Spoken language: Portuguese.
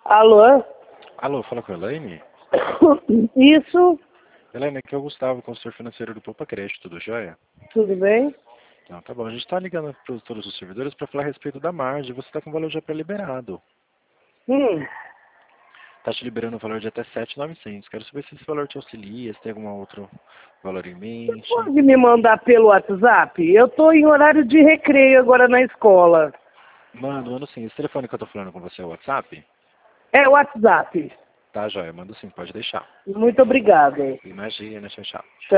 Alô? Alô, fala com a Elaine? Isso, Elaine, aqui é o Gustavo, consultor financeiro do Poupa Crédito, tudo jóia? tudo bem? Então, tá bom. A gente está ligando para todos os servidores para falar a respeito da margem. Você está com o valor já pré-liberado. Hum, Está te liberando o valor de até 7.900. Quero saber se esse valor te auxilia, se tem algum outro valor em mente. pode me mandar pelo WhatsApp? Eu estou em horário de recreio agora na escola. Mando sim. Esse telefone que eu estou falando com você é o WhatsApp? É o WhatsApp. Tá, jóia. Mando sim, pode deixar. Muito obrigada. Imagina, tchau, tchau.